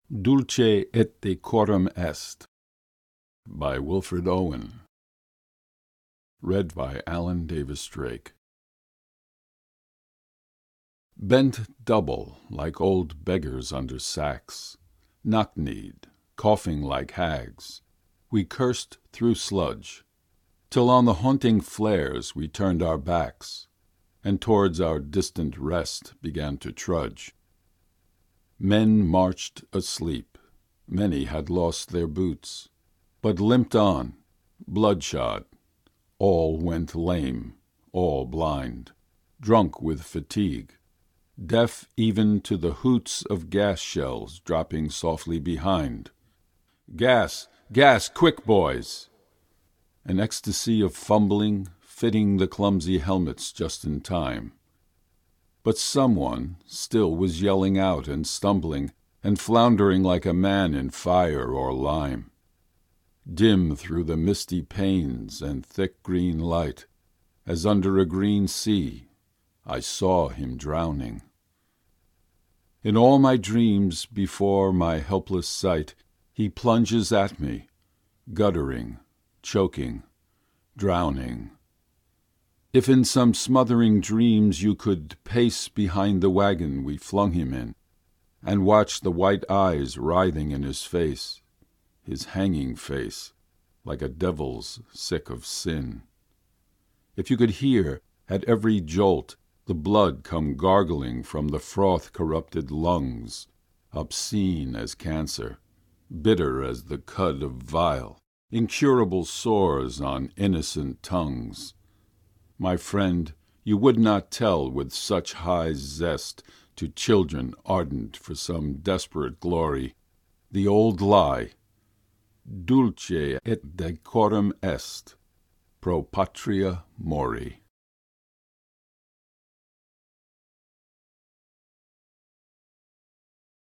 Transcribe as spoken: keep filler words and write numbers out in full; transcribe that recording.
Dulce et decorum est by Wilfred Owen. Read by Alan Davis Drake. Bent double like old beggars under sacks, knock-kneed, coughing like hags, we cursed through sludge, till on the haunting flares we turned our backs, and towards our distant rest began to trudge. Men marched asleep, many had lost their boots, but limped on, bloodshod. All went lame, all blind, drunk with fatigue, deaf even to the hoots of gas shells dropping softly behind. Gas, gas, quick, boys! An ecstasy of fumbling, fitting the clumsy helmets just in time. But someone still was yelling out and stumbling and floundering like a man in fire or lime. Dim through the misty panes and thick green light, as under a green sea, I saw him drowning. In all my dreams before my helpless sight, he plunges at me, guttering, choking, drowning. If in some smothering dreams you could pace behind the wagon we flung him in, and watch the white eyes writhing in his face, his hanging face, like a devil's sick of sin. If you could hear, at every jolt, the blood come gargling from the froth-corrupted lungs, obscene as cancer, bitter as the cud of vile, incurable sores on innocent tongues. My friend, you would not tell with such high zest to children ardent for some desperate glory the old lie, dulce et decorum est, pro patria mori.